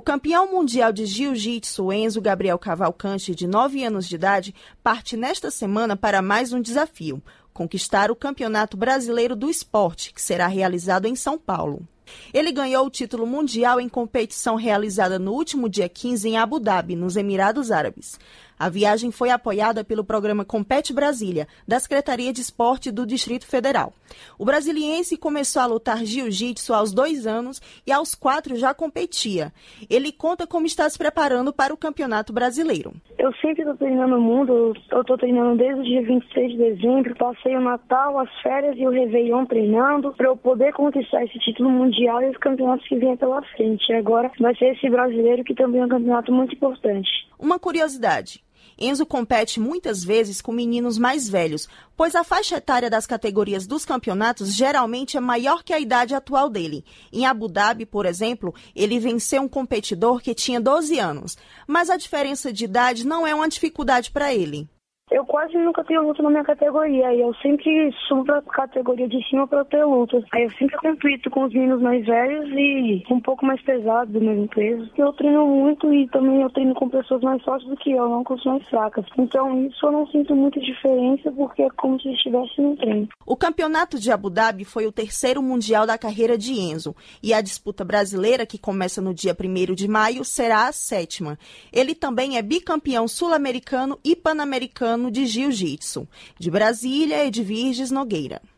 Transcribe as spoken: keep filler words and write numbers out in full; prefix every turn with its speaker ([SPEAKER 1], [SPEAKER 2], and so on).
[SPEAKER 1] campeão mundial de jiu-jitsu Enzo Gabriel Cavalcante, de nove anos de idade, parte nesta semana para mais um desafio: conquistar o Campeonato Brasileiro do Esporte, que será realizado em São Paulo. Ele ganhou o título mundial em competição realizada no último dia quinze em Abu Dhabi, nos Emirados Árabes. A viagem foi apoiada pelo programa Compete Brasília, da Secretaria de Esporte do Distrito Federal. O brasiliense começou a lutar jiu-jitsu aos dois anos e aos quatro já competia. Ele conta como está se preparando para o Campeonato Brasileiro.
[SPEAKER 2] Eu sempre estou treinando muito, eu estou treinando desde o dia vinte e seis de dezembro, passei o Natal, as férias e o Réveillon treinando para eu poder conquistar esse título mundial e os campeonatos que vêm pela frente. E agora vai ser esse brasileiro, que também é um campeonato muito importante.
[SPEAKER 1] Uma curiosidade: Enzo compete muitas vezes com meninos mais velhos, pois a faixa etária das categorias dos campeonatos geralmente é maior que a idade atual dele. Em Abu Dhabi, por exemplo, ele venceu um competidor que tinha doze anos, mas a diferença de idade não é uma dificuldade para ele.
[SPEAKER 2] Eu quase nunca tenho luta na minha categoria, e eu sempre subo pra categoria de cima para ter lutas. Aí eu sempre compito com os meninos mais velhos e um pouco mais pesados do mesmo peso. Eu treino muito e também eu treino com pessoas mais fortes do que eu, não com as mais fracas. Então isso eu não sinto muita diferença, porque é como se estivesse no treino.
[SPEAKER 1] O campeonato de Abu Dhabi foi o terceiro mundial da carreira de Enzo, e a disputa brasileira, que começa no dia primeiro de maio, será a sétima. Ele também é bicampeão sul-americano e pan-americano de jiu-jitsu. De Brasília, Edvirges Nogueira.